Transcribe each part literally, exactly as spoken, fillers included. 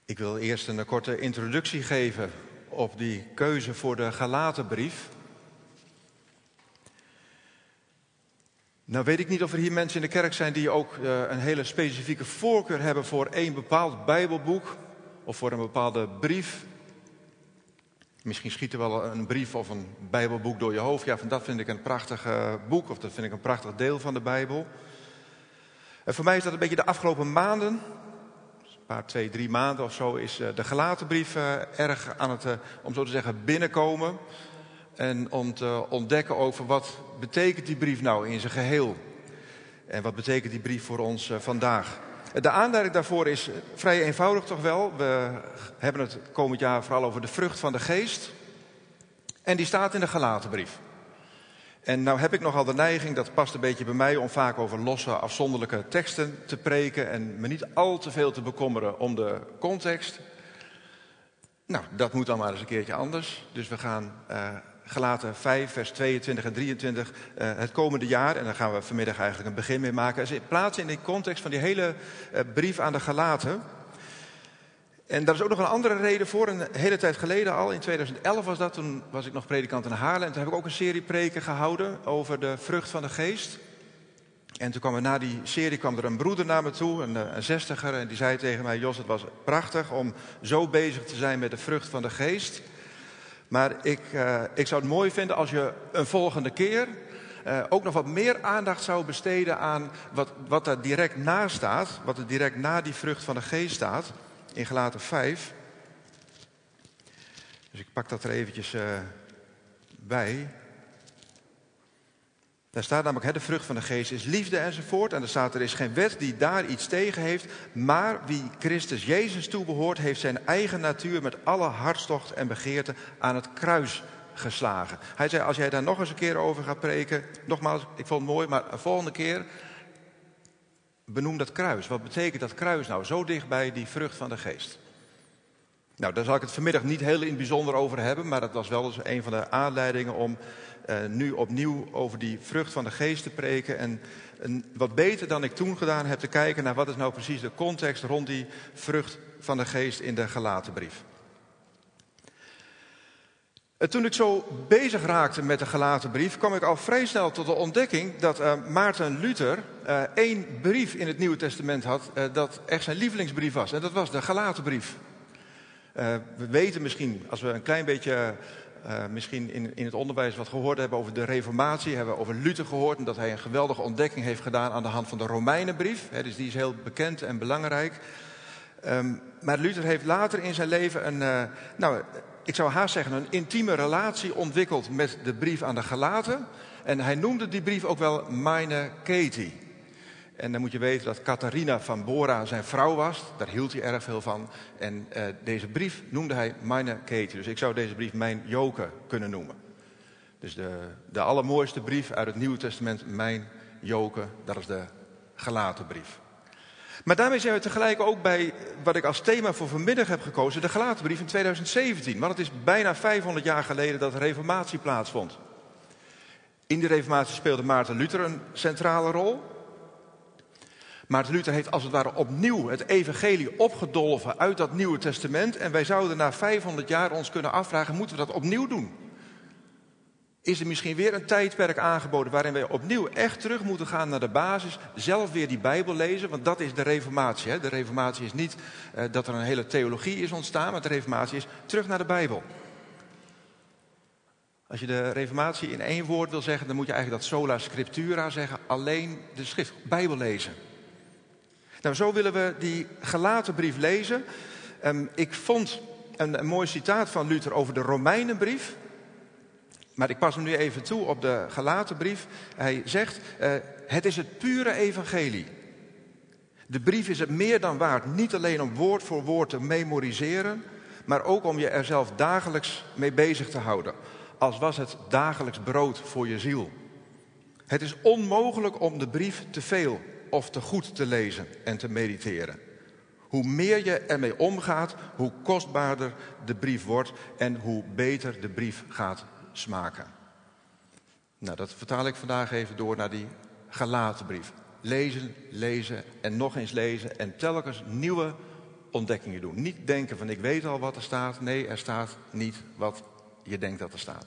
Ik wil eerst een korte introductie geven op die keuze voor de Galatenbrief. Nou weet ik niet of er hier mensen in de kerk zijn die ook uh, een hele specifieke voorkeur hebben voor één bepaald Bijbelboek of voor een bepaalde brief. Misschien schiet er wel een brief of een Bijbelboek door je hoofd. Ja, van dat vind ik een prachtig uh, boek of dat vind ik een prachtig deel van de Bijbel. En voor mij is dat een beetje de afgelopen maanden, een paar, twee, drie maanden of zo, is uh, de Galatenbrief uh, erg aan het, uh, om zo te zeggen, binnenkomen. En om te ontdekken over wat betekent die brief nou in zijn geheel. En wat betekent die brief voor ons uh, vandaag. De aanleiding daarvoor is vrij eenvoudig toch wel. We hebben het komend jaar vooral over de vrucht van de geest. En die staat in de Galatenbrief. En nou heb ik nogal de neiging, dat past een beetje bij mij, om vaak over losse afzonderlijke teksten te preken. En me niet al te veel te bekommeren om de context. Nou, dat moet dan maar eens een keertje anders. Dus we gaan uh, Galaten vijf, vers tweeëntwintig en drieëntwintig uh, het komende jaar. En daar gaan we vanmiddag eigenlijk een begin mee maken. Dus plaatsen in de context van die hele uh, brief aan de Galaten. En daar is ook nog een andere reden voor. Een hele tijd geleden al, in tweeduizend elf was dat. Toen was ik nog predikant in Haarlem. En toen heb ik ook een serie preken gehouden over de vrucht van de geest. En toen kwam er na die serie kwam er een broeder naar me toe, een, een zestiger. En die zei tegen mij: Jos, het was prachtig om zo bezig te zijn met de vrucht van de geest. Maar ik, uh, ik zou het mooi vinden als je een volgende keer uh, ook nog wat meer aandacht zou besteden aan wat, wat er direct na staat. Wat er direct na die vrucht van de geest staat. In Galaten vijf. Dus ik pak dat er eventjes uh, bij. Daar staat namelijk, hè, de vrucht van de geest is liefde enzovoort. En er staat, er is geen wet die daar iets tegen heeft. Maar wie Christus Jezus toebehoort, heeft zijn eigen natuur met alle hartstocht en begeerte aan het kruis geslagen. Hij zei, als jij daar nog eens een keer over gaat preken, nogmaals, ik vond het mooi, maar een volgende keer benoem dat kruis. Wat betekent dat kruis nou, zo dicht bij die vrucht van de geest? Nou, daar zal ik het vanmiddag niet heel in het bijzonder over hebben, maar dat was wel eens een van de aanleidingen om uh, nu opnieuw over die vrucht van de geest te preken. En een, wat beter dan ik toen gedaan heb, te kijken naar wat is nou precies de context rond die vrucht van de geest in de Galatenbrief. En toen ik zo bezig raakte met de Galatenbrief, kwam ik al vrij snel tot de ontdekking dat uh, Maarten Luther uh, één brief in het Nieuwe Testament had uh, dat echt zijn lievelingsbrief was. En dat was de Galatenbrief. Uh, we weten misschien, als we een klein beetje uh, misschien in, in het onderwijs wat gehoord hebben over de Reformatie, hebben we over Luther gehoord en dat hij een geweldige ontdekking heeft gedaan aan de hand van de Romeinenbrief. He, dus die is heel bekend en belangrijk. Um, maar Luther heeft later in zijn leven een, uh, nou, ik zou haast zeggen, een intieme relatie ontwikkeld met de brief aan de Galaten. En hij noemde die brief ook wel Meine Katie. En dan moet je weten dat Catharina van Bora zijn vrouw was. Daar hield hij erg veel van. En uh, deze brief noemde hij Meine Katie. Dus ik zou deze brief mijn Joke kunnen noemen. Dus de, de allermooiste brief uit het Nieuwe Testament, mijn Joke, dat is de Galatenbrief. Maar daarmee zijn we tegelijk ook bij wat ik als thema voor vanmiddag heb gekozen, de Galatenbrief in tweeduizend zeventien. Want het is bijna vijfhonderd jaar geleden dat de Reformatie plaatsvond. In die Reformatie speelde Maarten Luther een centrale rol. Maarten Luther heeft als het ware opnieuw het evangelie opgedolven uit dat Nieuwe Testament. En wij zouden na vijfhonderd jaar ons kunnen afvragen, moeten we dat opnieuw doen? Is er misschien weer een tijdperk aangeboden waarin wij opnieuw echt terug moeten gaan naar de basis, zelf weer die Bijbel lezen, want dat is de Reformatie. Hè? De Reformatie is niet uh, dat er een hele theologie is ontstaan, maar de Reformatie is terug naar de Bijbel. Als je de Reformatie in één woord wil zeggen, dan moet je eigenlijk dat sola scriptura zeggen, alleen de schrift, Bijbel lezen. Nou, zo willen we die Galatenbrief lezen. Um, ik vond een, een mooi citaat van Luther over de Romeinenbrief. Maar ik pas hem nu even toe op de Galatenbrief. Hij zegt, uh, het is het pure evangelie. De brief is het meer dan waard, niet alleen om woord voor woord te memoriseren, maar ook om je er zelf dagelijks mee bezig te houden. Als was het dagelijks brood voor je ziel. Het is onmogelijk om de brief te veel of te goed te lezen en te mediteren. Hoe meer je ermee omgaat, hoe kostbaarder de brief wordt en hoe beter de brief gaat smaken. Nou, dat vertaal ik vandaag even door naar die Galatenbrief. Lezen, lezen en nog eens lezen en telkens nieuwe ontdekkingen doen. Niet denken van ik weet al wat er staat. Nee, er staat niet wat je denkt dat er staat.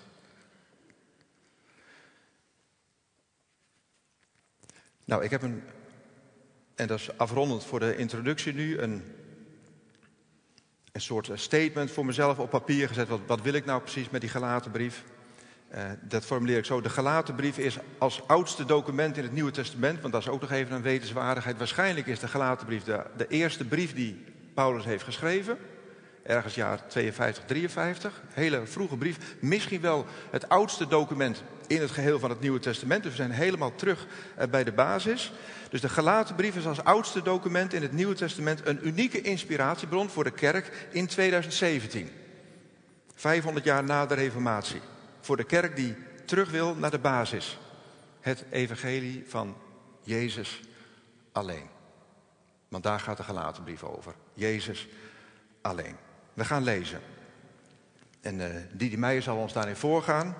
Nou, ik heb een, en dat is afrondend voor de introductie nu, een, een soort statement voor mezelf op papier gezet. Wat, wat wil ik nou precies met die Galatenbrief? Uh, dat formuleer ik zo. De Galatenbrief is als oudste document in het Nieuwe Testament, want dat is ook nog even een wetenswaardigheid. Waarschijnlijk is de Galatenbrief de, de eerste brief die Paulus heeft geschreven. Ergens jaar tweeënvijftig, drieënvijftig. Hele vroege brief. Misschien wel het oudste document in het geheel van het Nieuwe Testament. Dus we zijn helemaal terug uh, bij de basis. Dus de Galatenbrief is als oudste document in het Nieuwe Testament een unieke inspiratiebron voor de kerk in tweeduizend zeventien. vijfhonderd jaar na de Reformatie. Voor de kerk die terug wil naar de basis. Het evangelie van Jezus alleen. Want daar gaat de Galatenbrief over. Jezus alleen. We gaan lezen. En uh, Didi Meijer zal ons daarin voorgaan.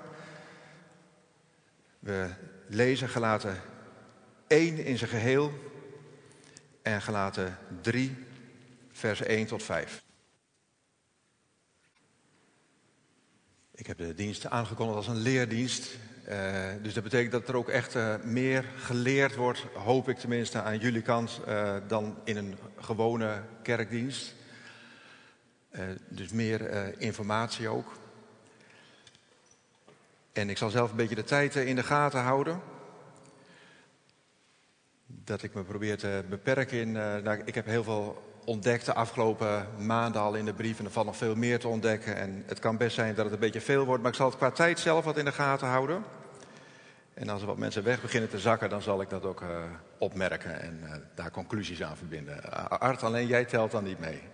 We lezen Galaten één in zijn geheel. En Galaten drie, vers één tot vijf. Ik heb de dienst aangekondigd als een leerdienst. Uh, dus dat betekent dat er ook echt uh, meer geleerd wordt, hoop ik tenminste aan jullie kant, uh, dan in een gewone kerkdienst. Uh, dus meer uh, informatie ook. En ik zal zelf een beetje de tijd uh, in de gaten houden. Dat ik me probeer te beperken in... Uh, nou, ik heb heel veel ontdekt de afgelopen maanden al in de brief. En er valt nog veel meer te ontdekken. En het kan best zijn dat het een beetje veel wordt. Maar ik zal het qua tijd zelf wat in de gaten houden. En als er wat mensen weg beginnen te zakken, dan zal ik dat ook uh, opmerken. En uh, daar conclusies aan verbinden. Uh, Art, alleen jij telt dan niet mee.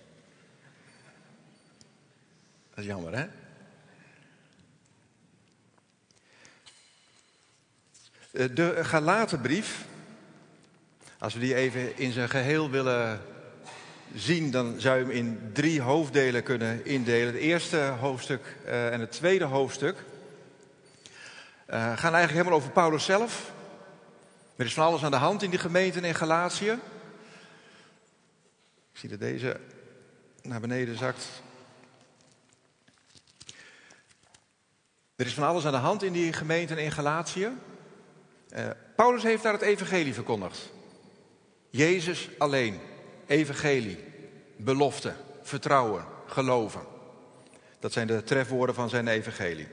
Dat is jammer, hè? Uh, de Galatenbrief. Als we die even in zijn geheel willen zien, dan zou je hem in drie hoofddelen kunnen indelen. Het eerste hoofdstuk uh, en het tweede hoofdstuk uh, gaan eigenlijk helemaal over Paulus zelf. Er is van alles aan de hand in die gemeenten in Galatië. Ik zie dat deze naar beneden zakt. Er is van alles aan de hand in die gemeenten in Galatië. Uh, Paulus heeft daar het evangelie verkondigd. Jezus alleen. Evangelie. Belofte. Vertrouwen. Geloven. Dat zijn de trefwoorden van zijn evangelie.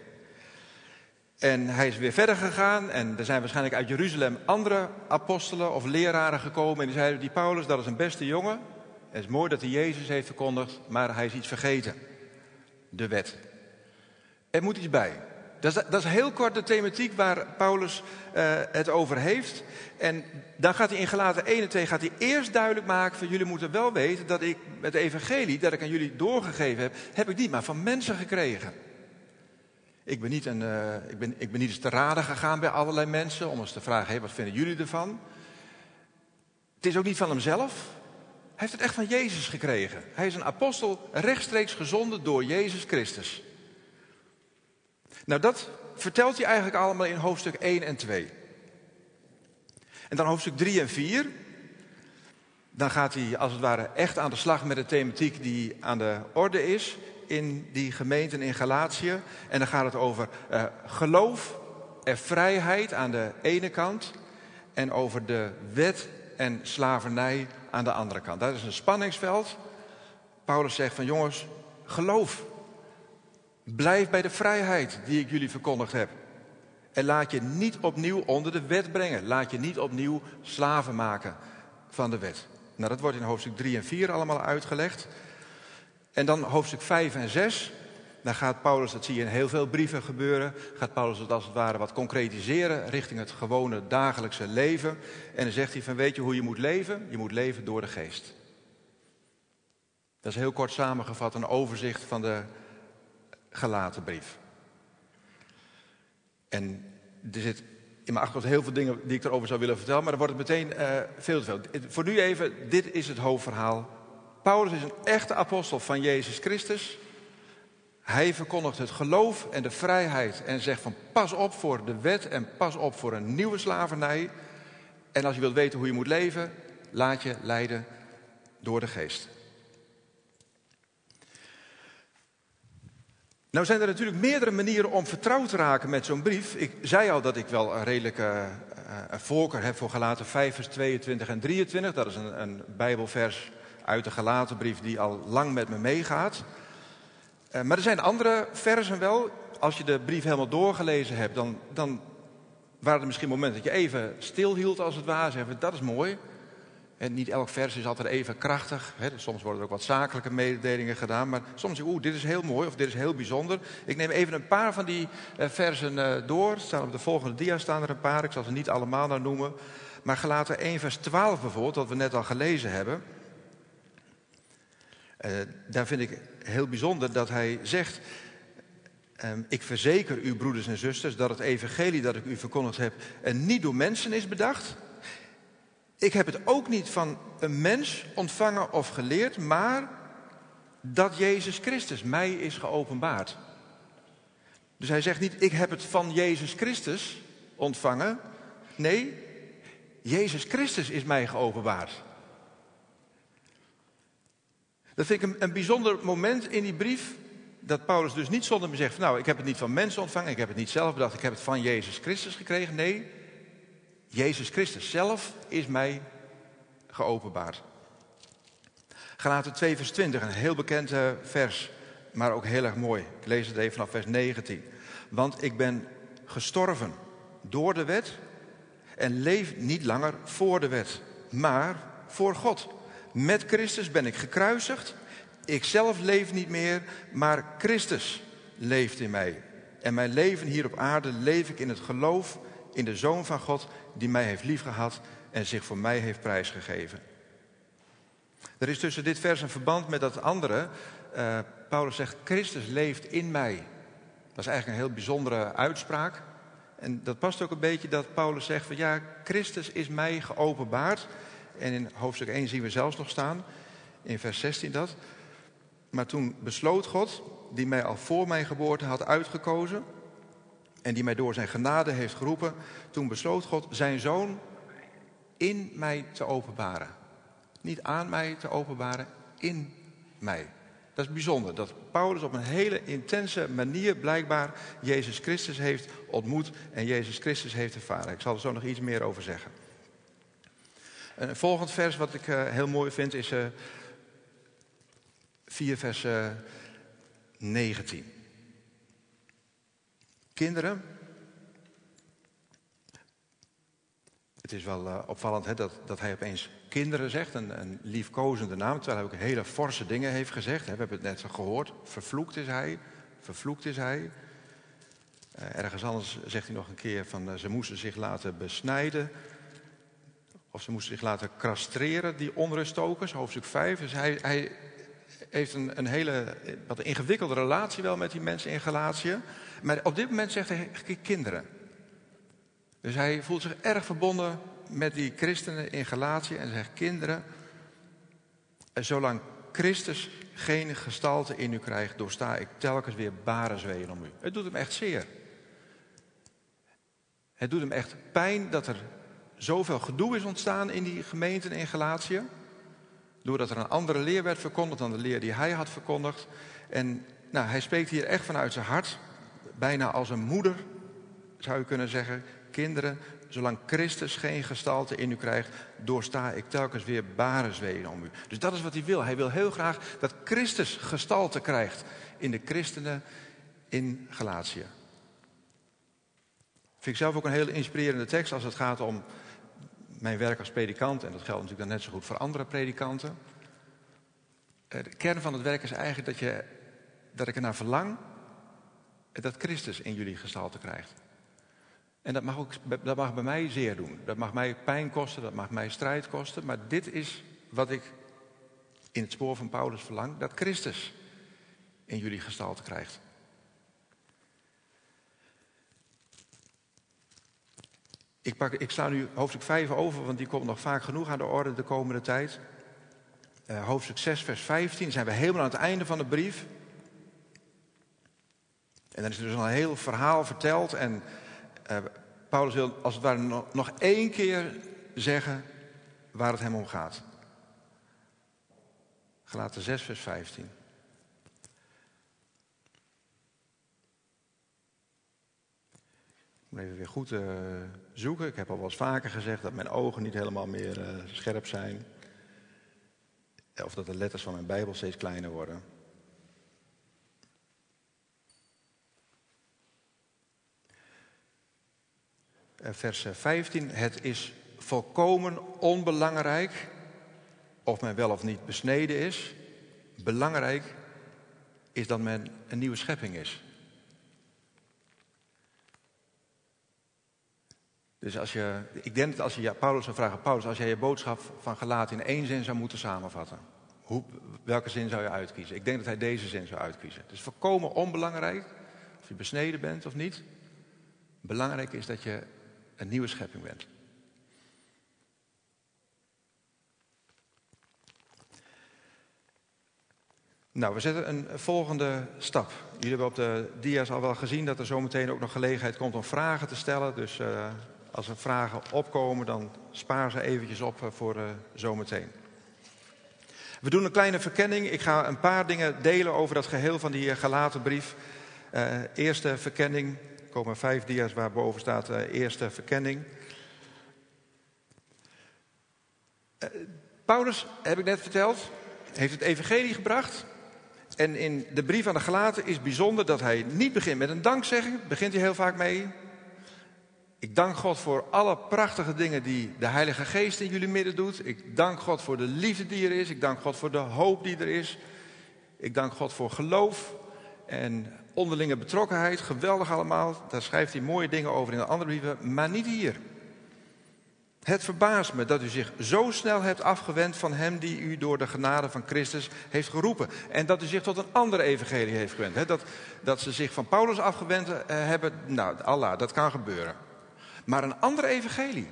En hij is weer verder gegaan. En er zijn waarschijnlijk uit Jeruzalem andere apostelen of leraren gekomen. En die zeiden, die Paulus, dat is een beste jongen. Het is mooi dat hij Jezus heeft verkondigd. Maar hij is iets vergeten. De wet. Er moet iets bij. Dat is, dat is heel kort de thematiek waar Paulus uh, het over heeft. En dan gaat hij in Galaten één en twee gaat hij eerst duidelijk maken van jullie moeten wel weten dat ik het evangelie dat ik aan jullie doorgegeven heb, heb ik niet maar van mensen gekregen. Ik ben niet, een, uh, ik ben, ik ben niet eens te raden gegaan bij allerlei mensen om eens te vragen, hey, wat vinden jullie ervan? Het is ook niet van hemzelf. Hij heeft het echt van Jezus gekregen. Hij is een apostel rechtstreeks gezonden door Jezus Christus. Nou, dat vertelt hij eigenlijk allemaal in hoofdstuk één en twee. En dan hoofdstuk drie en vier. Dan gaat hij als het ware echt aan de slag met de thematiek die aan de orde is in die gemeenten in Galatië. En dan gaat het over uh, geloof en vrijheid aan de ene kant. En over de wet en slavernij aan de andere kant. Dat is een spanningsveld. Paulus zegt van jongens, geloof. Blijf bij de vrijheid die ik jullie verkondigd heb. En laat je niet opnieuw onder de wet brengen. Laat je niet opnieuw slaven maken van de wet. Nou, dat wordt in hoofdstuk drie en vier allemaal uitgelegd. En dan hoofdstuk vijf en zes. Dan gaat Paulus, dat zie je in heel veel brieven gebeuren, gaat Paulus het als het ware wat concretiseren richting het gewone dagelijkse leven. En dan zegt hij van weet je hoe je moet leven? Je moet leven door de geest. Dat is heel kort samengevat een overzicht van de Galatenbrief. En er zit in mijn achterhoofd heel veel dingen die ik erover zou willen vertellen, maar dan wordt het meteen uh, veel te veel. Voor nu even, dit is het hoofdverhaal. Paulus is een echte apostel van Jezus Christus. Hij verkondigt het geloof en de vrijheid en zegt van pas op voor de wet en pas op voor een nieuwe slavernij. En als je wilt weten hoe je moet leven, laat je leiden door de geest. Nou zijn er natuurlijk meerdere manieren om vertrouwd te raken met zo'n brief. Ik zei al dat ik wel een redelijke uh, een voorkeur heb voor Galaten vijf, vers tweeëntwintig en drieëntwintig. Dat is een, een Bijbelvers uit de Galatenbrief die al lang met me meegaat. Uh, maar er zijn andere versen wel. Als je de brief helemaal doorgelezen hebt, dan, dan waren er misschien momenten dat je even stilhield als het ware. Zeggen, dat is mooi. En niet elk vers is altijd even krachtig. Hè. Soms worden er ook wat zakelijke mededelingen gedaan. Maar soms zeg je, oeh, dit is heel mooi of dit is heel bijzonder. Ik neem even een paar van die uh, versen uh, door. Staan op de volgende dia staan er een paar. Ik zal ze niet allemaal nou noemen. Maar Galaten één vers twaalf bijvoorbeeld, wat we net al gelezen hebben. Uh, daar vind ik heel bijzonder dat hij zegt... Um, ik verzeker u, broeders en zusters, dat het evangelie dat ik u verkondigd heb... en niet door mensen is bedacht... Ik heb het ook niet van een mens ontvangen of geleerd, maar dat Jezus Christus mij is geopenbaard. Dus hij zegt niet, ik heb het van Jezus Christus ontvangen. Nee, Jezus Christus is mij geopenbaard. Dat vind ik een, een bijzonder moment in die brief, dat Paulus dus niet zonder me zegt, nou, ik heb het niet van mensen ontvangen, ik heb het niet zelf bedacht, ik heb het van Jezus Christus gekregen. Nee, Jezus Christus zelf is mij geopenbaard. Galaten twee vers twintig, een heel bekend uh, vers, maar ook heel erg mooi. Ik lees het even vanaf vers negentien. Want ik ben gestorven door de wet en leef niet langer voor de wet, maar voor God. Met Christus ben ik gekruisigd. Ik zelf leef niet meer, maar Christus leeft in mij. En mijn leven hier op aarde leef ik in het geloof in de Zoon van God die mij heeft liefgehad en zich voor mij heeft prijsgegeven. Er is tussen dit vers een verband met dat andere. Uh, Paulus zegt, Christus leeft in mij. Dat is eigenlijk een heel bijzondere uitspraak. En dat past ook een beetje dat Paulus zegt van ja, Christus is mij geopenbaard. En in hoofdstuk één zien we zelfs nog staan, in vers zestien dat. Maar toen besloot God, die mij al voor mijn geboorte had uitgekozen en die mij door zijn genade heeft geroepen, toen besloot God zijn Zoon in mij te openbaren. Niet aan mij te openbaren, in mij. Dat is bijzonder, dat Paulus op een hele intense manier blijkbaar Jezus Christus heeft ontmoet en Jezus Christus heeft ervaren. Ik zal er zo nog iets meer over zeggen. Een volgend vers wat ik uh, heel mooi vind is uh, vier vers uh, negentien. Kinderen, het is wel uh, opvallend hè, dat, dat hij opeens kinderen zegt, een, een liefkozende naam, terwijl hij ook hele forse dingen heeft gezegd. Hè, we hebben het net gehoord, vervloekt is hij, vervloekt is hij. Uh, ergens anders zegt hij nog een keer van uh, ze moesten zich laten besnijden. Of ze moesten zich laten castreren, die onruststokers, hoofdstuk vijf. Dus hij, hij heeft een, een hele wat een ingewikkelde relatie wel met die mensen in Galatië. Maar op dit moment zegt hij kinderen. Dus hij voelt zich erg verbonden met die christenen in Galatië en zegt kinderen. Zolang Christus geen gestalte in u krijgt, doorsta ik telkens weer barenzweeën om u. Het doet hem echt zeer. Het doet hem echt pijn dat er zoveel gedoe is ontstaan in die gemeenten in Galatië. Doordat er een andere leer werd verkondigd dan de leer die hij had verkondigd. En nou, hij spreekt hier echt vanuit zijn hart. Bijna als een moeder zou je kunnen zeggen. Kinderen, zolang Christus geen gestalte in u krijgt, doorsta ik telkens weer barenzweeën om u. Dus dat is wat hij wil. Hij wil heel graag dat Christus gestalte krijgt in de christenen in Galatië. Vind ik zelf ook een hele inspirerende tekst als het gaat om mijn werk als predikant. En dat geldt natuurlijk dan net zo goed voor andere predikanten. De kern van het werk is eigenlijk dat, je, dat ik ernaar verlang dat Christus in jullie gestalte krijgt. En dat mag, ook, dat mag bij mij zeer doen. Dat mag mij pijn kosten, dat mag mij strijd kosten. Maar dit is wat ik in het spoor van Paulus verlang. Dat Christus in jullie gestalte krijgt. Ik, pak, ik sla nu hoofdstuk vijf over, want die komt nog vaak genoeg aan de orde de komende tijd. Uh, hoofdstuk zes, vers vijftien, zijn we helemaal aan het einde van de brief. En dan is er dus al een heel verhaal verteld. En uh, Paulus wil als het ware nog, nog één keer zeggen waar het hem om gaat. Galaten zes, vers vijftien. moet even weer goed uh, zoeken. Ik heb al wel eens vaker gezegd dat mijn ogen niet helemaal meer uh, scherp zijn. Of dat de letters van mijn Bijbel steeds kleiner worden. Uh, vers vijftien. Het is volkomen onbelangrijk of men wel of niet besneden is. Belangrijk is dat men een nieuwe schepping is. Dus als je, ik denk dat als je ja, Paulus zou vragen, Paulus, als jij je boodschap van Galaten in één zin zou moeten samenvatten, hoe, welke zin zou je uitkiezen? Ik denk dat hij deze zin zou uitkiezen. Het is volkomen onbelangrijk of je besneden bent of niet. Belangrijk is dat je een nieuwe schepping bent. Nou, we zetten een volgende stap. Jullie hebben op de dia's al wel gezien dat er zometeen ook nog gelegenheid komt om vragen te stellen. Dus uh, als er vragen opkomen, dan spaar ze eventjes op uh, voor uh, zometeen. We doen een kleine verkenning. Ik ga een paar dingen delen over dat geheel van die Galatenbrief. Uh, eerste verkenning. Er komen vijf dia's waar boven staat uh, eerste verkenning. Uh, Paulus, heb ik net verteld, heeft het evangelie gebracht. En in de brief aan de Galaten is bijzonder dat hij niet begint met een dankzegging. Daar begint hij heel vaak mee. Ik dank God voor alle prachtige dingen die de Heilige Geest in jullie midden doet. Ik dank God voor de liefde die er is. Ik dank God voor de hoop die er is. Ik dank God voor geloof en onderlinge betrokkenheid. Geweldig allemaal. Daar schrijft hij mooie dingen over in de andere brieven. Maar niet hier. Het verbaast me dat u zich zo snel hebt afgewend van hem die u door de genade van Christus heeft geroepen. En dat u zich tot een andere evangelie heeft gewend. Dat, dat ze zich van Paulus afgewend uh, hebben, nou, Allah, dat kan gebeuren. Maar een andere evangelie.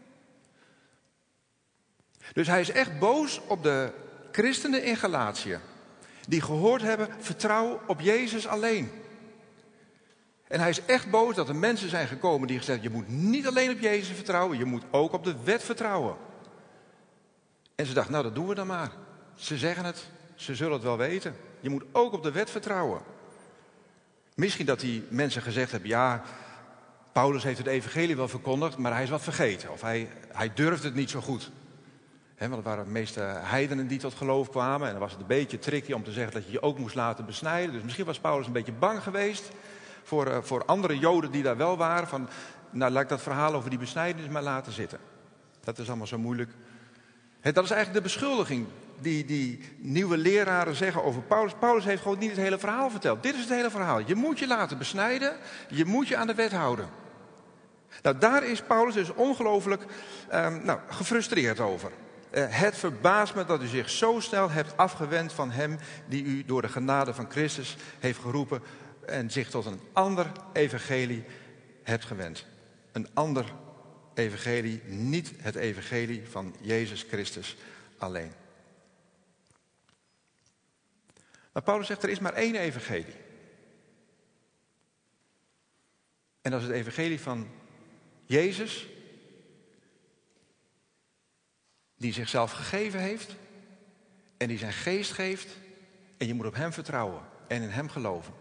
Dus hij is echt boos op de christenen in Galatië. Die gehoord hebben, vertrouw op Jezus alleen. En hij is echt boos dat er mensen zijn gekomen die gezegd hebben, je moet niet alleen op Jezus vertrouwen, je moet ook op de wet vertrouwen. En ze dachten, nou dat doen we dan maar. Ze zeggen het, ze zullen het wel weten. Je moet ook op de wet vertrouwen. Misschien dat die mensen gezegd hebben, ja, Paulus heeft het evangelie wel verkondigd, maar hij is wat vergeten. Of hij, hij durft het niet zo goed. He, want het waren de meeste heidenen die tot geloof kwamen. En dan was het een beetje tricky om te zeggen dat je je ook moest laten besnijden. Dus misschien was Paulus een beetje bang geweest voor, uh, voor andere Joden die daar wel waren. Van, nou, laat ik dat verhaal over die besnijdenis maar laten zitten. Dat is allemaal zo moeilijk. He, dat is eigenlijk de beschuldiging die die nieuwe leraren zeggen over Paulus. Paulus heeft gewoon niet het hele verhaal verteld. Dit is het hele verhaal. Je moet je laten besnijden. Je moet je aan de wet houden. Nou, daar is Paulus dus ongelooflijk um, nou, gefrustreerd over. Uh, het verbaast me dat u zich zo snel hebt afgewend van hem die u door de genade van Christus heeft geroepen en zich tot een ander evangelie hebt gewend. Een ander evangelie, niet het evangelie van Jezus Christus alleen. Maar Paulus zegt, er is maar één evangelie. En dat is het evangelie van Jezus, die zichzelf gegeven heeft en die zijn geest geeft. En je moet op hem vertrouwen en in hem geloven.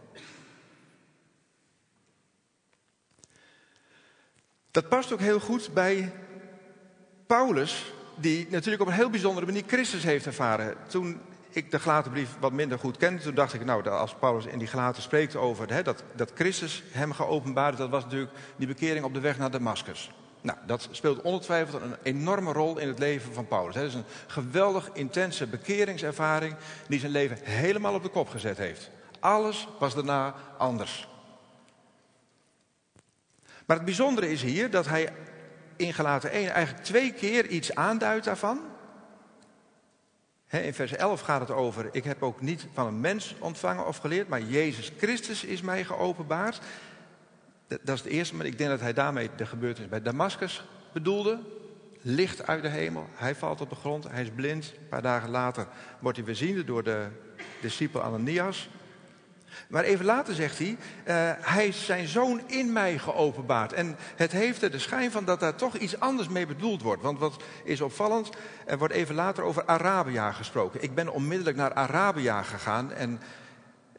Dat past ook heel goed bij Paulus, die natuurlijk op een heel bijzondere manier Christus heeft ervaren. Toen ik de Galatenbrief wat minder goed kende, toen dacht ik, nou, als Paulus in die Galaten spreekt over hè, dat, dat Christus hem geopenbaard, dat was natuurlijk die bekering op de weg naar Damascus. Nou, dat speelt ongetwijfeld een enorme rol in het leven van Paulus. Het is een geweldig intense bekeringservaring die zijn leven helemaal op de kop gezet heeft. Alles was daarna anders. Maar het bijzondere is hier dat hij in Galaten één eigenlijk twee keer iets aanduidt daarvan. In vers elf gaat het over, ik heb ook niet van een mens ontvangen of geleerd, maar Jezus Christus is mij geopenbaard. Dat is het eerste, maar ik denk dat hij daarmee de gebeurtenis bij Damascus bedoelde. Licht uit de hemel, hij valt op de grond, hij is blind. Een paar dagen later wordt hij beziende door de discipel Ananias. Maar even later zegt hij, uh, hij is zijn zoon in mij geopenbaard. En het heeft er de schijn van dat daar toch iets anders mee bedoeld wordt. Want wat is opvallend, er wordt even later over Arabia gesproken. Ik ben onmiddellijk naar Arabia gegaan en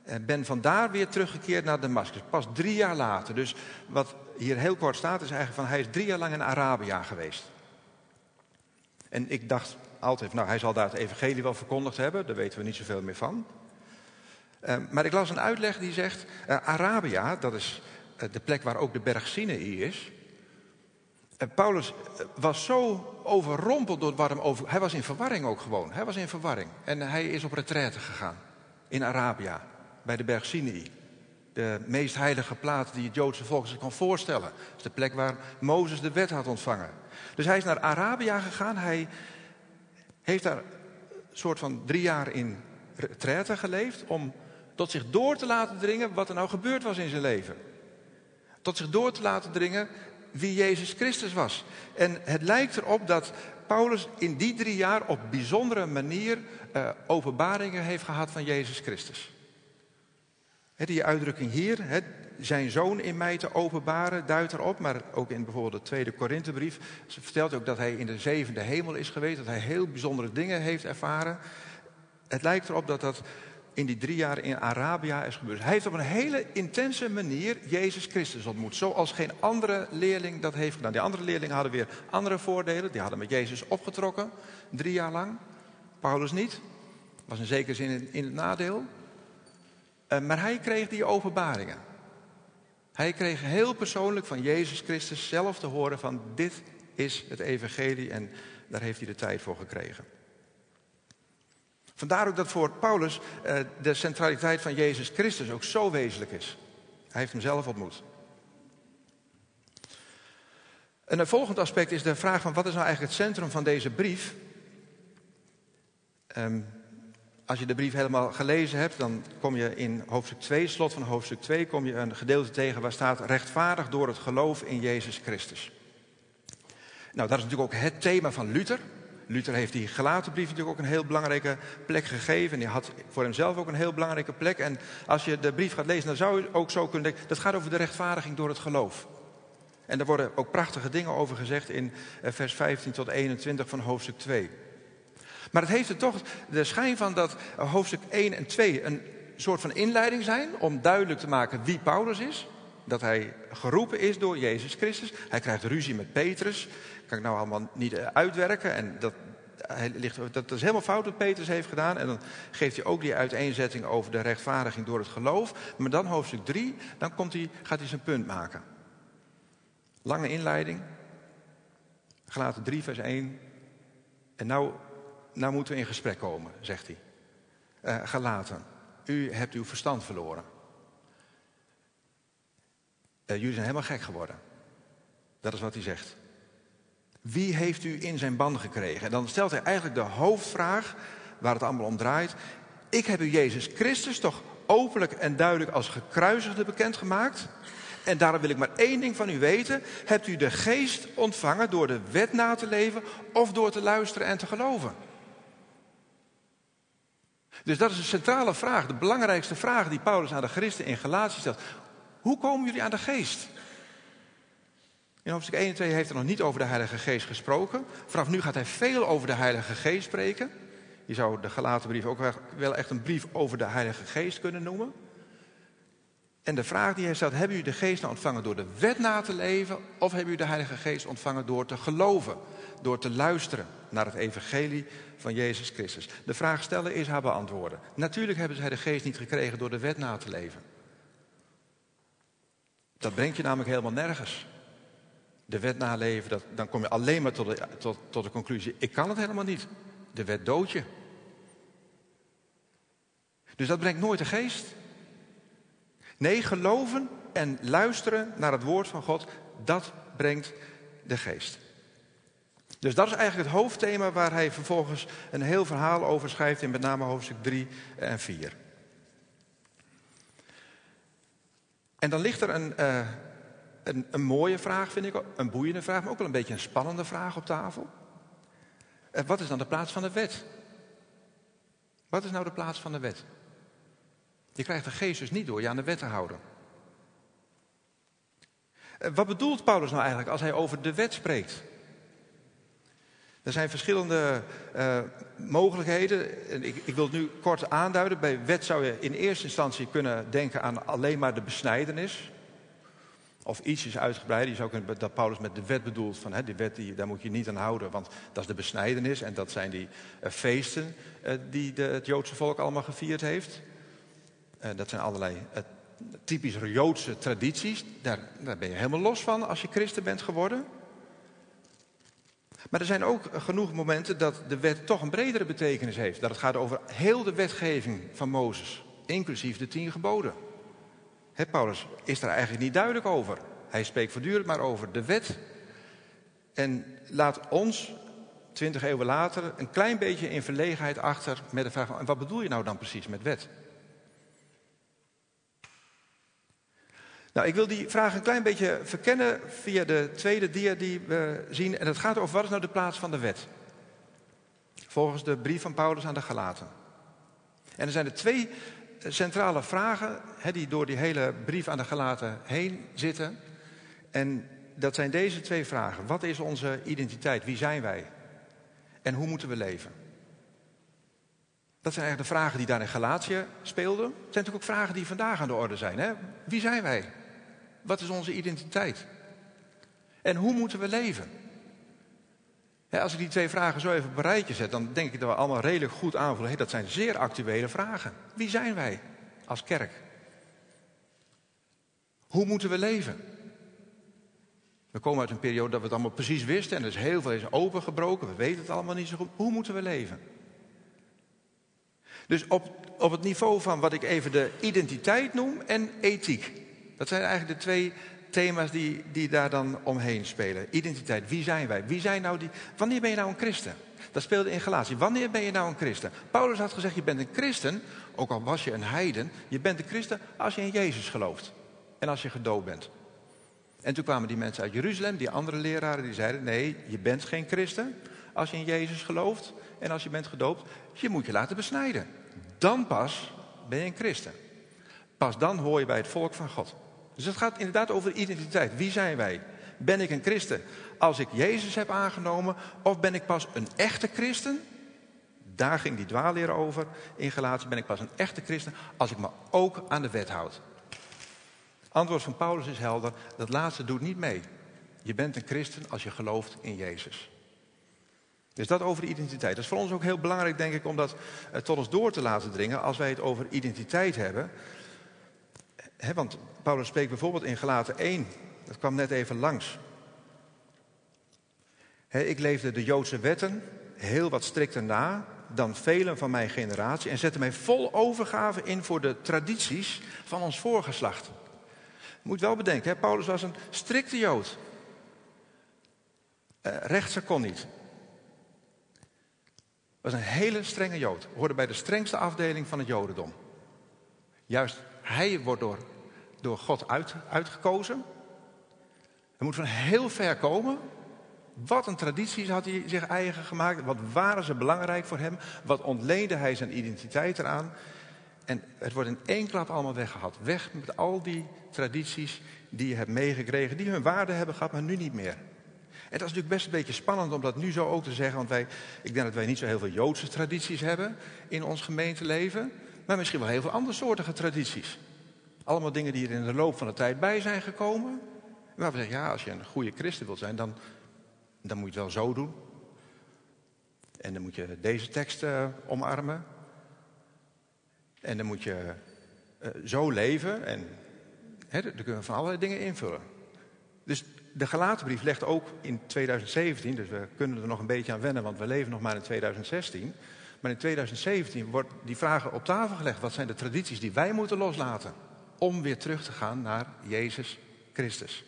En ben vandaar weer teruggekeerd naar Damascus. Pas drie jaar later. Dus wat hier heel kort staat is eigenlijk van hij is drie jaar lang in Arabia geweest. En ik dacht altijd, nou hij zal daar het evangelie wel verkondigd hebben. Daar weten we niet zoveel meer van. Uh, maar ik las een uitleg die zegt, uh, Arabia, dat is uh, de plek waar ook de berg Sinaï is. Uh, Paulus uh, was zo overrompeld door wat hem over... Hij was in verwarring ook gewoon. Hij was in verwarring. En hij is op retraite gegaan. In Arabia. Bij de berg Sinaï. De meest heilige plaats die het Joodse volk zich kan voorstellen. Dat is de plek waar Mozes de wet had ontvangen. Dus hij is naar Arabia gegaan. Hij heeft daar een soort van drie jaar in retraite geleefd. Om tot zich door te laten dringen wat er nou gebeurd was in zijn leven. Tot zich door te laten dringen wie Jezus Christus was. En het lijkt erop dat Paulus in die drie jaar op bijzondere manier uh, openbaringen heeft gehad van Jezus Christus. He, die uitdrukking hier, he, zijn zoon in mij te openbaren, duidt erop. Maar ook in bijvoorbeeld de tweede Korinthebrief vertelt ook dat hij in de zevende hemel is geweest. Dat hij heel bijzondere dingen heeft ervaren. Het lijkt erop dat dat in die drie jaar in Arabia is gebeurd. Hij heeft op een hele intense manier Jezus Christus ontmoet. Zoals geen andere leerling dat heeft gedaan. Die andere leerlingen hadden weer andere voordelen. Die hadden met Jezus opgetrokken, drie jaar lang. Paulus niet. Was in zekere zin in, in het nadeel. Uh, maar hij kreeg die openbaringen. Hij kreeg heel persoonlijk van Jezus Christus zelf te horen van dit is het evangelie. En daar heeft hij de tijd voor gekregen. Vandaar ook dat voor Paulus uh, de centraliteit van Jezus Christus ook zo wezenlijk is. Hij heeft hem zelf ontmoet. En een volgend aspect is de vraag van wat is nou eigenlijk het centrum van deze brief? Um, als je de brief helemaal gelezen hebt, dan kom je in hoofdstuk twee, slot van hoofdstuk twee, kom je een gedeelte tegen waar staat rechtvaardig door het geloof in Jezus Christus. Nou, dat is natuurlijk ook het thema van Luther. Luther heeft die Galatenbrief natuurlijk ook een heel belangrijke plek gegeven. En die had voor hemzelf ook een heel belangrijke plek. En als je de brief gaat lezen, dan zou je ook zo kunnen denken, dat gaat over de rechtvaardiging door het geloof. En daar worden ook prachtige dingen over gezegd in vers vijftien tot eenentwintig van hoofdstuk twee. Maar het heeft er toch de schijn van dat hoofdstuk één en twee een soort van inleiding zijn om duidelijk te maken wie Paulus is. Dat hij geroepen is door Jezus Christus. Hij krijgt ruzie met Petrus. Dat kan ik nou allemaal niet uitwerken. En dat, hij ligt, dat is helemaal fout wat Petrus heeft gedaan. En dan geeft hij ook die uiteenzetting over de rechtvaardiging door het geloof. Maar dan hoofdstuk drie, dan komt hij, gaat hij zijn punt maken. Lange inleiding. Galaten drie vers één. En nou, nou moeten we in gesprek komen, zegt hij. Uh, Galaten, u hebt uw verstand verloren. Uh, jullie zijn helemaal gek geworden. Dat is wat hij zegt. Wie heeft u in zijn ban gekregen? En dan stelt hij eigenlijk de hoofdvraag waar het allemaal om draait. Ik heb u Jezus Christus toch openlijk en duidelijk als gekruisigde bekendgemaakt. En daarom wil ik maar één ding van u weten. Hebt u de geest ontvangen door de wet na te leven of door te luisteren en te geloven? Dus dat is een centrale vraag. De belangrijkste vraag die Paulus aan de christen in Galatië stelt. Hoe komen jullie aan de geest? In hoofdstuk één en twee heeft hij nog niet over de Heilige Geest gesproken. Vanaf nu gaat hij veel over de Heilige Geest spreken. Je zou de Galatenbrief ook wel echt een brief over de Heilige Geest kunnen noemen. En de vraag die hij stelt, hebben jullie de Geest nou ontvangen door de wet na te leven? Of hebben jullie de Heilige Geest ontvangen door te geloven? Door te luisteren naar het evangelie van Jezus Christus? De vraag stellen is haar beantwoorden. Natuurlijk hebben zij de Geest niet gekregen door de wet na te leven. Dat brengt je namelijk helemaal nergens. De wet naleven, dat, dan kom je alleen maar tot de, tot, tot de conclusie, ik kan het helemaal niet. De wet doodt je. Dus dat brengt nooit de geest. Nee, geloven en luisteren naar het woord van God, dat brengt de geest. Dus dat is eigenlijk het hoofdthema waar hij vervolgens een heel verhaal over schrijft in met name hoofdstuk drie en vier. En dan ligt er een, uh, een, een mooie vraag, vind ik, een boeiende vraag, maar ook wel een beetje een spannende vraag op tafel. Uh, wat is dan de plaats van de wet? Wat is nou de plaats van de wet? Je krijgt de geest dus niet door je aan de wet te houden. Uh, wat bedoelt Paulus nou eigenlijk als hij over de wet spreekt? Er zijn verschillende uh, mogelijkheden. En ik, ik wil het nu kort aanduiden. Bij wet zou je in eerste instantie kunnen denken aan alleen maar de besnijdenis. Of ietsjes uitgebreider. Je zou kunnen dat Paulus met de wet bedoelt van hè, die wet die, daar moet je niet aan houden, want dat is de besnijdenis en dat zijn die uh, feesten uh, die de, het Joodse volk allemaal gevierd heeft. Uh, dat zijn allerlei uh, typisch Joodse tradities. Daar, daar ben je helemaal los van als je christen bent geworden. Maar er zijn ook genoeg momenten dat de wet toch een bredere betekenis heeft. Dat het gaat over heel de wetgeving van Mozes, inclusief de tien geboden. He, Paulus is daar eigenlijk niet duidelijk over. Hij spreekt voortdurend maar over de wet. En laat ons, twintig eeuwen later, een klein beetje in verlegenheid achter met de vraag van, wat bedoel je nou dan precies met wet? Nou, ik wil die vraag een klein beetje verkennen via de tweede dia die we zien. En het gaat over wat is nou de plaats van de wet? Volgens de brief van Paulus aan de Galaten. En er zijn er twee centrale vragen he, die door die hele brief aan de Galaten heen zitten. En dat zijn deze twee vragen. Wat is onze identiteit? Wie zijn wij? En hoe moeten we leven? Dat zijn eigenlijk de vragen die daar in Galatië speelden. Het zijn natuurlijk ook vragen die vandaag aan de orde zijn. Hè? Wie zijn wij? Wat is onze identiteit? En hoe moeten we leven? Ja, als ik die twee vragen zo even op een rijtje zet, dan denk ik dat we allemaal redelijk goed aanvoelen. Hey, dat zijn zeer actuele vragen. Wie zijn wij als kerk? Hoe moeten we leven? We komen uit een periode dat we het allemaal precies wisten en er is heel veel is opengebroken. We weten het allemaal niet zo goed. Hoe moeten we leven? Dus op, op het niveau van wat ik even de identiteit noem en ethiek. Dat zijn eigenlijk de twee thema's die, die daar dan omheen spelen. Identiteit, wie zijn wij? Wie zijn nou die... Wanneer ben je nou een christen? Dat speelde in Galatië. Wanneer ben je nou een christen? Paulus had gezegd, je bent een christen, ook al was je een heiden. Je bent een christen als je in Jezus gelooft. En als je gedoopt bent. En toen kwamen die mensen uit Jeruzalem, die andere leraren, die zeiden, nee, je bent geen christen als je in Jezus gelooft. En als je bent gedoopt, je moet je laten besnijden. Dan pas ben je een christen. Pas dan hoor je bij het volk van God. Dus het gaat inderdaad over identiteit. Wie zijn wij? Ben ik een christen als ik Jezus heb aangenomen? Of ben ik pas een echte christen? Daar ging die dwaalleer over in Galatië. Ben ik pas een echte christen als ik me ook aan de wet houd? Antwoord van Paulus is helder. Dat laatste doet niet mee. Je bent een christen als je gelooft in Jezus. Dus dat over de identiteit. Dat is voor ons ook heel belangrijk, denk ik, om dat uh, tot ons door te laten dringen als wij het over identiteit hebben. He, want Paulus spreekt bijvoorbeeld in Galaten één, dat kwam net even langs. He, ik leefde de Joodse wetten heel wat strikter na dan velen van mijn generatie en zette mij vol overgave in voor de tradities van ons voorgeslacht. Je moet wel bedenken, he, Paulus was een strikte Jood. Uh, rechtser kon niet. Was een hele strenge Jood. Hoorde bij de strengste afdeling van het Jodendom. Juist hij wordt door, door God uit, uitgekozen. Hij moet van heel ver komen. Wat een tradities had hij zich eigen gemaakt. Wat waren ze belangrijk voor hem. Wat ontleende hij zijn identiteit eraan. En het wordt in één klap allemaal weggehaald. Weg met al die tradities die je hebt meegekregen. Die hun waarde hebben gehad, maar nu niet meer. En dat is natuurlijk best een beetje spannend om dat nu zo ook te zeggen. Want wij, ik denk dat wij niet zo heel veel Joodse tradities hebben in ons gemeenteleven. Maar misschien wel heel veel andersoortige tradities. Allemaal dingen die er in de loop van de tijd bij zijn gekomen. Waar we zeggen, ja, als je een goede christen wilt zijn, dan, dan moet je het wel zo doen. En dan moet je deze tekst uh, omarmen. En dan moet je uh, zo leven. En hè, daar kunnen we van allerlei dingen invullen. Dus de Galatenbrief legt ook in tweeduizend zeventien, dus we kunnen er nog een beetje aan wennen, want we leven nog maar in tweeduizend zestien. Maar in tweeduizend zeventien wordt die vraag op tafel gelegd. Wat zijn de tradities die wij moeten loslaten? Om weer terug te gaan naar Jezus Christus.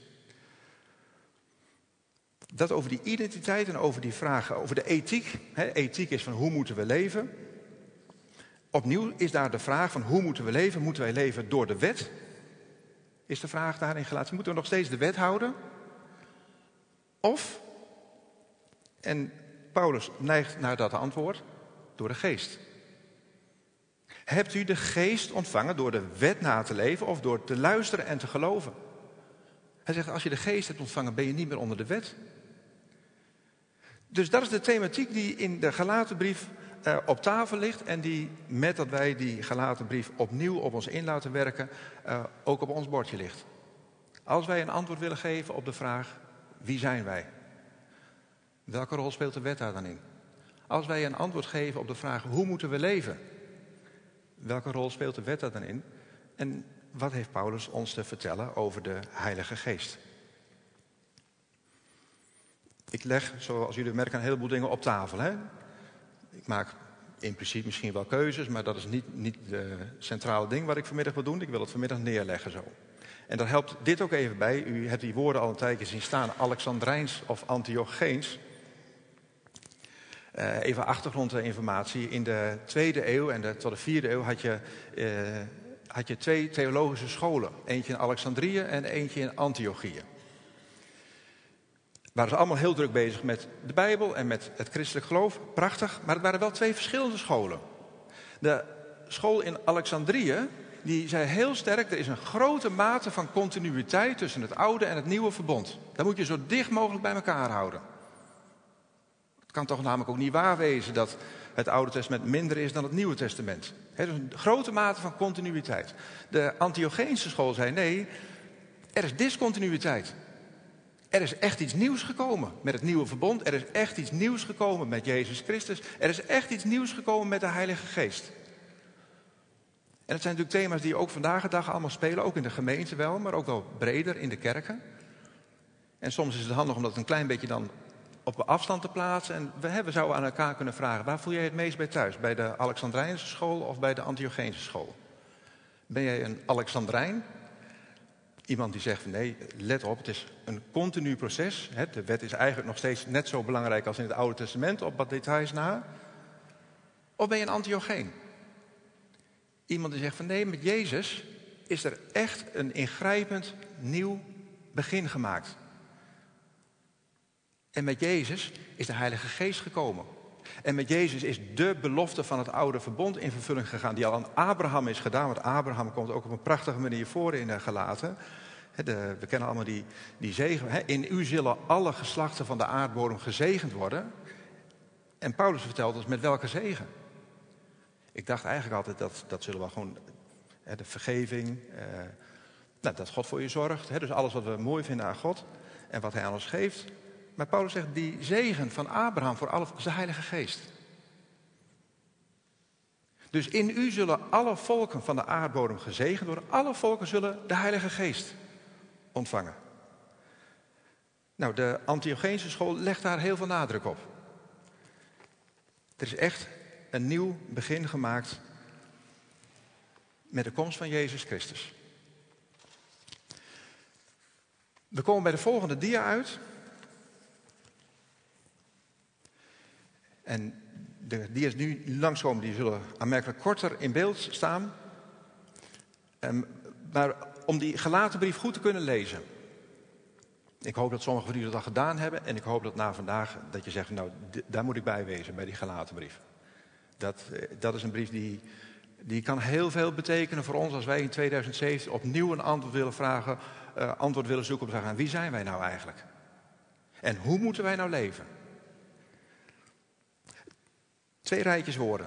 Dat over die identiteit en over die vragen, over de ethiek. Hè, ethiek is van hoe moeten we leven? Opnieuw is daar de vraag van hoe moeten we leven? Moeten wij leven door de wet? Is de vraag daar in Galatië. Moeten we nog steeds de wet houden? Of, en Paulus neigt naar dat antwoord, door de geest. Hebt u de geest ontvangen door de wet na te leven of door te luisteren en te geloven? Hij zegt, als je de geest hebt ontvangen, ben je niet meer onder de wet. Dus dat is de thematiek die in de Galatenbrief uh, op tafel ligt en die, met dat wij die Galatenbrief opnieuw op ons in laten werken, uh, ook op ons bordje ligt. Als wij een antwoord willen geven op de vraag, wie zijn wij? Welke rol speelt de wet daar dan in? Als wij een antwoord geven op de vraag, hoe moeten we leven? Welke rol speelt de wet daar dan in? En wat heeft Paulus ons te vertellen over de Heilige Geest? Ik leg, zoals jullie merken, een heleboel dingen op tafel. Hè? Ik maak in principe misschien wel keuzes, maar dat is niet, niet het centrale ding wat ik vanmiddag wil doen. Ik wil het vanmiddag neerleggen zo. En daar helpt dit ook even bij. U hebt die woorden al een tijdje zien staan. Alexandrijns of Antiocheens. Uh, even achtergrondinformatie. In de tweede eeuw en de, tot de vierde eeuw had je, uh, had je twee theologische scholen. Eentje in Alexandrië en eentje in Antiochië. Waren ze allemaal heel druk bezig met de Bijbel en met het christelijk geloof. Prachtig. Maar het waren wel twee verschillende scholen. De school in Alexandrië, die zei heel sterk, er is een grote mate van continuïteit tussen het oude en het nieuwe verbond. Dat moet je zo dicht mogelijk bij elkaar houden. Het kan toch namelijk ook niet waar wezen dat het Oude Testament minder is dan het Nieuwe Testament. He, dus een grote mate van continuïteit. De Antiocheense school zei nee, er is discontinuïteit. Er is echt iets nieuws gekomen met het nieuwe verbond. Er is echt iets nieuws gekomen met Jezus Christus. Er is echt iets nieuws gekomen met de Heilige Geest. En het zijn natuurlijk thema's die ook vandaag de dag allemaal spelen. Ook in de gemeente wel, maar ook wel breder in de kerken. En soms is het handig om dat een klein beetje dan op afstand te plaatsen. En we, we zouden aan elkaar kunnen vragen, waar voel jij het meest bij thuis? Bij de Alexandrijnse school of bij de Antiocheense school? Ben jij een Alexandrijn? Iemand die zegt van nee, let op, het is een continu proces. De wet is eigenlijk nog steeds net zo belangrijk als in het Oude Testament, op wat details na. Of ben je een Antiocheen? Iemand die zegt van nee, met Jezus is er echt een ingrijpend nieuw begin gemaakt. En met Jezus is de Heilige Geest gekomen. En met Jezus is de belofte van het oude verbond in vervulling gegaan, die al aan Abraham is gedaan. Want Abraham komt ook op een prachtige manier voor in de Galaten. De, we kennen allemaal die, die zegen. He, in u zullen alle geslachten van de aardbodem gezegend worden. En Paulus vertelt ons met welke zegen. Ik dacht eigenlijk altijd dat dat zullen we gewoon he, de vergeving, eh, nou, dat God voor je zorgt. He, dus alles wat we mooi vinden aan God en wat hij aan ons geeft. Maar Paulus zegt, die zegen van Abraham voor alle, is de Heilige Geest. Dus in u zullen alle volken van de aardbodem gezegend worden. Alle volken zullen de Heilige Geest ontvangen. Nou, de Antiocheense school legt daar heel veel nadruk op. Er is echt een nieuw begin gemaakt met de komst van Jezus Christus. We komen bij de volgende dia uit. En de dia's die nu langskomen, die zullen aanmerkelijk korter in beeld staan. Um, maar om die Galatenbrief goed te kunnen lezen. Ik hoop dat sommigen van jullie dat al gedaan hebben. En ik hoop dat na vandaag dat je zegt, nou, d- daar moet ik bij wezen, bij die Galatenbrief. Dat, dat is een brief die, die kan heel veel betekenen voor ons als wij in tweeduizend zeventien opnieuw een antwoord willen vragen, uh, antwoord willen zoeken op de vraag, wie zijn wij nou eigenlijk? En hoe moeten wij nou leven? Twee rijtjes woorden.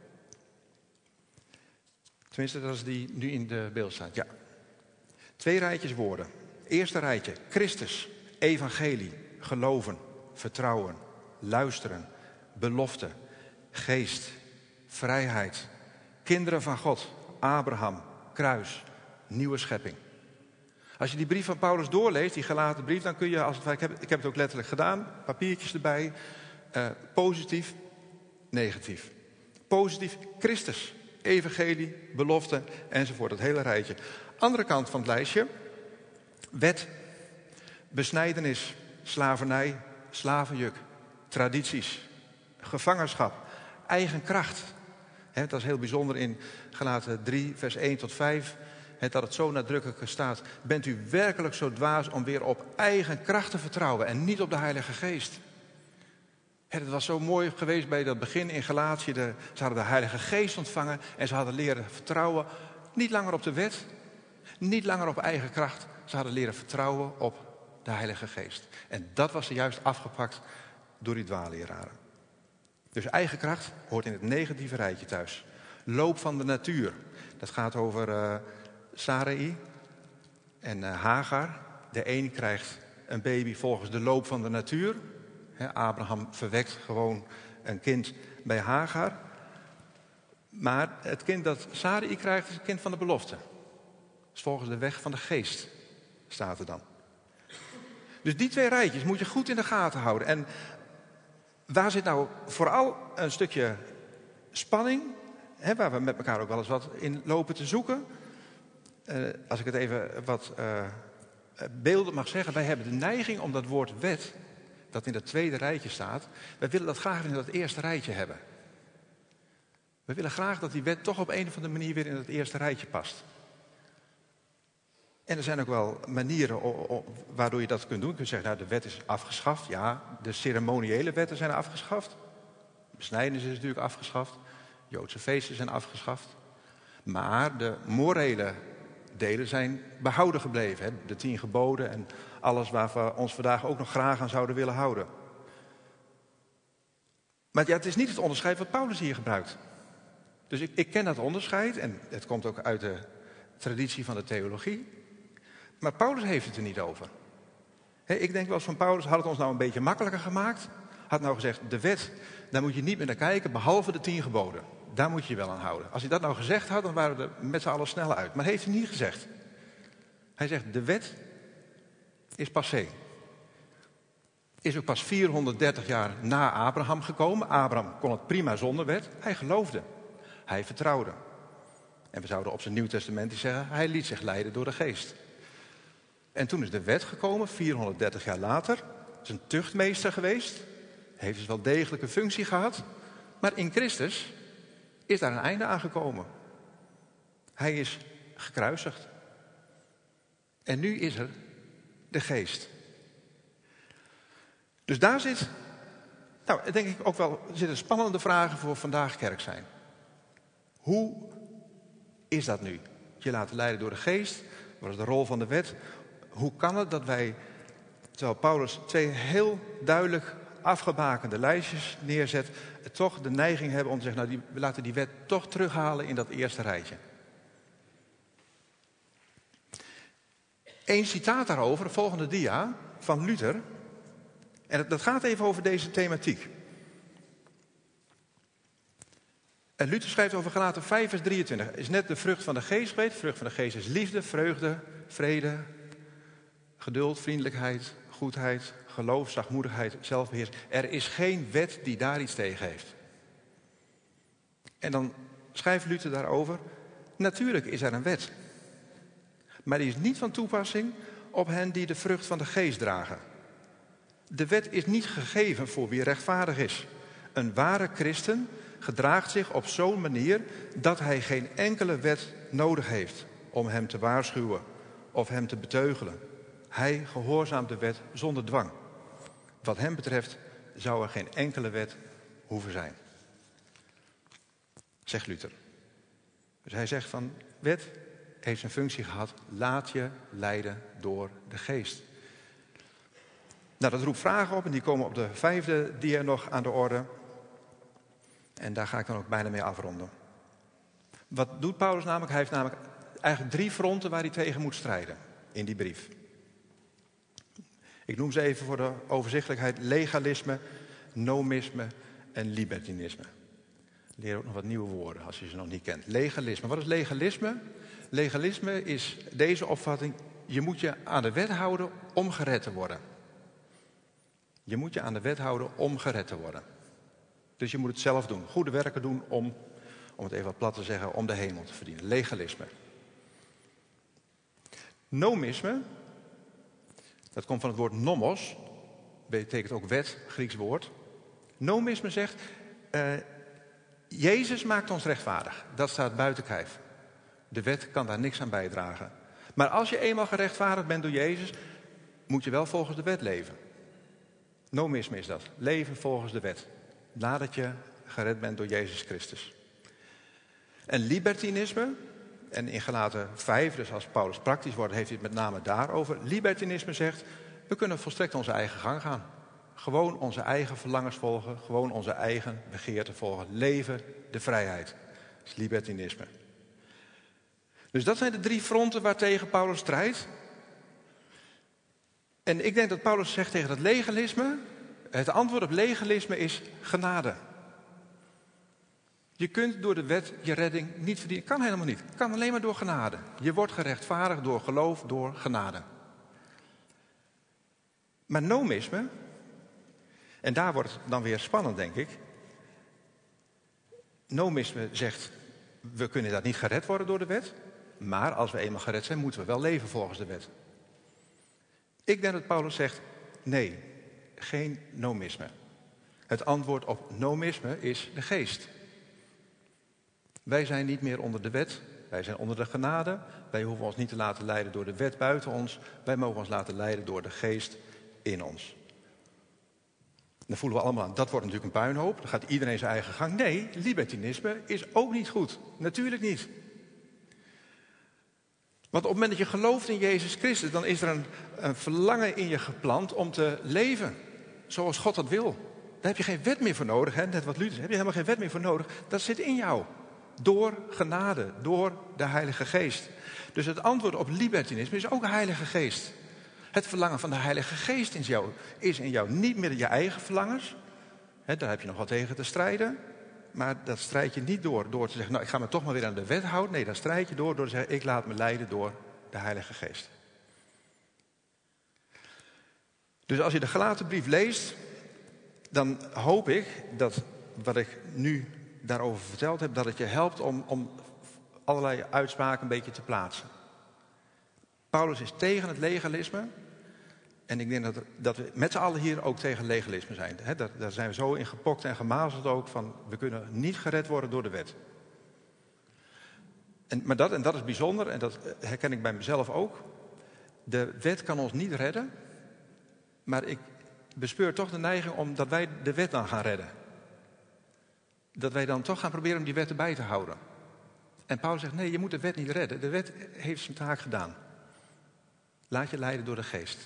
Tenminste, dat is die nu in de beeld staat. Ja. Twee rijtjes woorden. Eerste rijtje, Christus, evangelie, geloven, vertrouwen, luisteren, belofte, geest, vrijheid, kinderen van God, Abraham, kruis, nieuwe schepping. Als je die brief van Paulus doorleest, die gelaten brief, dan kun je, als het ware, ik heb, ik heb het ook letterlijk gedaan, papiertjes erbij, uh, positief, negatief. Positief, Christus, evangelie, belofte, enzovoort, het hele rijtje. Andere kant van het lijstje, wet, besnijdenis, slavernij, slavenjuk, tradities, gevangenschap, eigen kracht. He, dat is heel bijzonder in Galaten drie, vers één tot vijf. He, dat het zo nadrukkelijk staat. Bent u werkelijk zo dwaas om weer op eigen kracht te vertrouwen en niet op de Heilige Geest? He, het was zo mooi geweest bij dat begin in Galatië. De, ze hadden de Heilige Geest ontvangen en ze hadden leren vertrouwen. Niet langer op de wet, niet langer op eigen kracht. Ze hadden leren vertrouwen op de Heilige Geest. En dat was er juist afgepakt door die dwaalleraren. Dus eigen kracht hoort in het negatieve rijtje thuis. Loop van de natuur. Dat gaat over uh, Sarai en uh, Hagar. De een krijgt een baby volgens de loop van de natuur. He, Abraham verwekt gewoon een kind bij Hagar. Maar het kind dat Sarai krijgt is het kind van de belofte. Dat is volgens de weg van de geest, staat er dan. Dus die twee rijtjes moet je goed in de gaten houden. En waar zit nou vooral een stukje spanning, hè, waar we met elkaar ook wel eens wat in lopen te zoeken. Uh, als ik het even wat uh, beelden mag zeggen. Wij hebben de neiging om dat woord wet, dat in dat tweede rijtje staat. Wij willen dat graag in dat eerste rijtje hebben. We willen graag dat die wet toch op een of andere manier weer in het eerste rijtje past. En er zijn ook wel manieren waardoor je dat kunt doen. Je kunt zeggen, nou, de wet is afgeschaft. Ja, de ceremoniële wetten zijn afgeschaft. Besnijdenis is natuurlijk afgeschaft. Joodse feesten zijn afgeschaft. Maar de morele delen zijn behouden gebleven. Hè? De tien geboden en alles waar we ons vandaag ook nog graag aan zouden willen houden. Maar ja, het is niet het onderscheid wat Paulus hier gebruikt. Dus ik, ik ken dat onderscheid en het komt ook uit de traditie van de theologie. Maar Paulus heeft het er niet over. He, ik denk wel eens van Paulus, had het ons nou een beetje makkelijker gemaakt. Had nou gezegd, de wet, daar moet je niet meer naar kijken, behalve de tien geboden. Daar moet je je wel aan houden. Als hij dat nou gezegd had, dan waren we er met z'n allen snel uit. Maar heeft hij niet gezegd. Hij zegt, de wet is passé. Is ook pas vierhonderddertig jaar na Abraham gekomen. Abraham kon het prima zonder wet. Hij geloofde. Hij vertrouwde. En we zouden op zijn Nieuw Testament zeggen, hij liet zich leiden door de geest. En toen is de wet gekomen, vierhonderddertig jaar later. Het is een tuchtmeester geweest. Heeft dus wel degelijk een functie gehad. Maar in Christus is daar een einde aan gekomen. Hij is gekruisigd. En nu is er de geest. Dus daar zit, nou denk ik ook wel, zitten spannende vragen voor vandaag kerk zijn. Hoe is dat nu? Je laten leiden door de geest. Wat is de rol van de wet? Hoe kan het dat wij, terwijl Paulus twee heel duidelijk afgebakende lijstjes neerzet, toch de neiging hebben om te zeggen, nou, die, we laten die wet toch terughalen in dat eerste rijtje. Eén citaat daarover, de volgende dia, van Luther. En dat gaat even over deze thematiek. En Luther schrijft over Galaten vijf vers drieëntwintig. Is net de vrucht van de geest geweest. De vrucht van de geest is liefde, vreugde, vrede, geduld, vriendelijkheid, goedheid, geloof, zachtmoedigheid, zelfbeheersing. Er is geen wet die daar iets tegen heeft. En dan schrijft Luther daarover. Natuurlijk is er een wet. Maar die is niet van toepassing op hen die de vrucht van de geest dragen. De wet is niet gegeven voor wie rechtvaardig is. Een ware christen gedraagt zich op zo'n manier dat hij geen enkele wet nodig heeft om hem te waarschuwen of hem te beteugelen. Hij gehoorzaamt de wet zonder dwang. Wat hem betreft zou er geen enkele wet hoeven zijn. Zegt Luther. Dus hij zegt van, wet heeft zijn functie gehad, laat je leiden door de geest. Nou, dat roept vragen op en die komen op de vijfde dia nog aan de orde. En daar ga ik dan ook bijna mee afronden. Wat doet Paulus namelijk? Hij heeft namelijk eigenlijk drie fronten waar hij tegen moet strijden in die brief. Ik noem ze even voor de overzichtelijkheid: legalisme, nomisme en libertinisme. Leer ook nog wat nieuwe woorden als je ze nog niet kent. Legalisme. Wat is legalisme? Legalisme is deze opvatting: je moet je aan de wet houden om gered te worden. Je moet je aan de wet houden om gered te worden. Dus je moet het zelf doen. Goede werken doen om, om het even wat plat te zeggen, om de hemel te verdienen. Legalisme. Nomisme, dat komt van het woord nomos. Betekent ook wet, Grieks woord. Nomisme zegt, uh, Jezus maakt ons rechtvaardig. Dat staat buiten kijf. De wet kan daar niks aan bijdragen. Maar als je eenmaal gerechtvaardigd bent door Jezus, moet je wel volgens de wet leven. Nomisme is dat. Leven volgens de wet. Nadat je gered bent door Jezus Christus. En libertinisme, en in Galaten vijf, dus als Paulus praktisch wordt, heeft hij het met name daarover. Libertinisme zegt, we kunnen volstrekt onze eigen gang gaan. Gewoon onze eigen verlangens volgen, gewoon onze eigen begeerten volgen. Leven de vrijheid. Dat is libertinisme. Dus dat zijn de drie fronten waartegen Paulus strijdt. En ik denk dat Paulus zegt tegen het legalisme, het antwoord op legalisme is genade. Je kunt door de wet je redding niet verdienen. Kan helemaal niet. Kan alleen maar door genade. Je wordt gerechtvaardigd door geloof, door genade. Maar nomisme, en daar wordt het dan weer spannend, denk ik. Nomisme zegt, we kunnen dat niet gered worden door de wet. Maar als we eenmaal gered zijn, moeten we wel leven volgens de wet. Ik denk dat Paulus zegt, nee, geen nomisme. Het antwoord op nomisme is de geest. Wij zijn niet meer onder de wet, wij zijn onder de genade. Wij hoeven ons niet te laten leiden door de wet buiten ons. Wij mogen ons laten leiden door de geest in ons. Dan voelen we allemaal aan, dat wordt natuurlijk een puinhoop. Dan gaat iedereen zijn eigen gang. Nee, libertinisme is ook niet goed. Natuurlijk niet. Want op het moment dat je gelooft in Jezus Christus, dan is er een, een verlangen in je geplant om te leven zoals God dat wil. Daar heb je geen wet meer voor nodig, hè? Net wat Luther zei, heb je helemaal geen wet meer voor nodig. Dat zit in jou. Door genade, door de Heilige Geest. Dus het antwoord op libertinisme is ook de Heilige Geest. Het verlangen van de Heilige Geest in jou is in jou niet meer je eigen verlangens. Hè, daar heb je nog wat tegen te strijden. Maar dat strijd je niet door, door te zeggen, nou ik ga me toch maar weer aan de wet houden. Nee, dat strijd je door, door te zeggen, ik laat me leiden door de Heilige Geest. Dus als je de Galatenbrief leest, dan hoop ik dat wat ik nu daarover verteld heb, dat het je helpt om, om allerlei uitspraken een beetje te plaatsen. Paulus is tegen het legalisme. En ik denk dat, er, dat we met z'n allen hier ook tegen legalisme zijn. He, daar, daar zijn we zo in gepokt en gemazeld ook van, we kunnen niet gered worden door de wet. En, maar dat, en dat is bijzonder, en dat herken ik bij mezelf ook. De wet kan ons niet redden. Maar ik bespeur toch de neiging om dat wij de wet dan gaan redden. Dat wij dan toch gaan proberen om die wet erbij te houden. En Paulus zegt, nee, je moet de wet niet redden. De wet heeft zijn taak gedaan. Laat je leiden door de geest.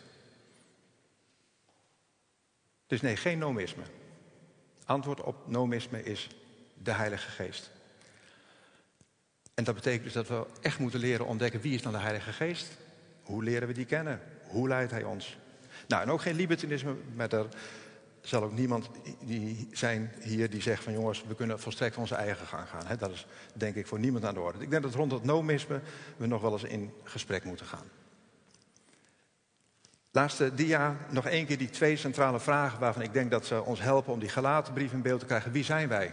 Dus nee, geen nomisme. Antwoord op nomisme is de Heilige Geest. En dat betekent dus dat we echt moeten leren ontdekken, wie is dan de Heilige Geest? Hoe leren we die kennen? Hoe leidt hij ons? Nou, en ook geen libertinisme, maar er zal ook niemand die zijn hier die zegt van jongens, we kunnen volstrekt onze eigen gang gaan. He, dat is denk ik voor niemand aan de orde. Ik denk dat rond het nomisme we nog wel eens in gesprek moeten gaan. Laatste dia, nog één keer die twee centrale vragen waarvan ik denk dat ze ons helpen om die Galatenbrief in beeld te krijgen. Wie zijn wij?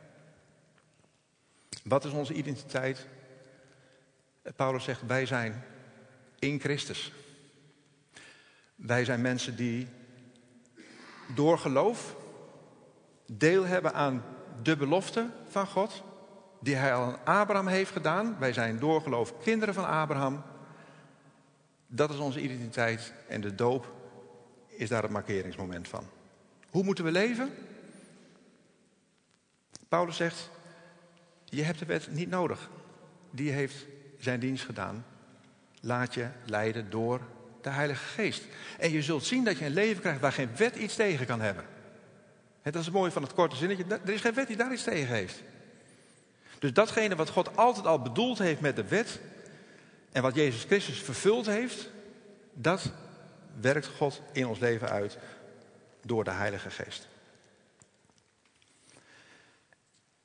Wat is onze identiteit? Paulus zegt, wij zijn in Christus. Wij zijn mensen die door geloof deel hebben aan de belofte van God, die hij al aan Abraham heeft gedaan. Wij zijn door geloof kinderen van Abraham. Dat is onze identiteit en de doop is daar het markeringsmoment van. Hoe moeten we leven? Paulus zegt, je hebt de wet niet nodig. Die heeft zijn dienst gedaan. Laat je leiden door de Heilige Geest. En je zult zien dat je een leven krijgt waar geen wet iets tegen kan hebben. Dat is het mooie van het korte zinnetje. Er is geen wet die daar iets tegen heeft. Dus datgene wat God altijd al bedoeld heeft met de wet en wat Jezus Christus vervuld heeft, dat werkt God in ons leven uit door de Heilige Geest.